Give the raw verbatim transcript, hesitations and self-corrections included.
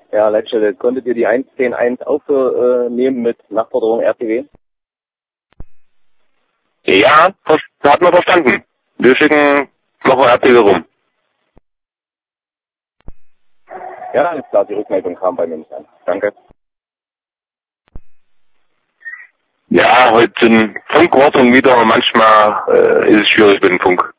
Ja, Leitstelle, konntet ihr die eins zehn eins aufnehmen mit Nachforderung R T W? Ja, das hat man verstanden. Wir schicken noch mal R T W rum. Ja, alles klar, die Rückmeldung kam bei mir nicht an. Danke. Ja, heute sind Funkwartung wieder. Manchmal äh, ist es schwierig mit dem Funk.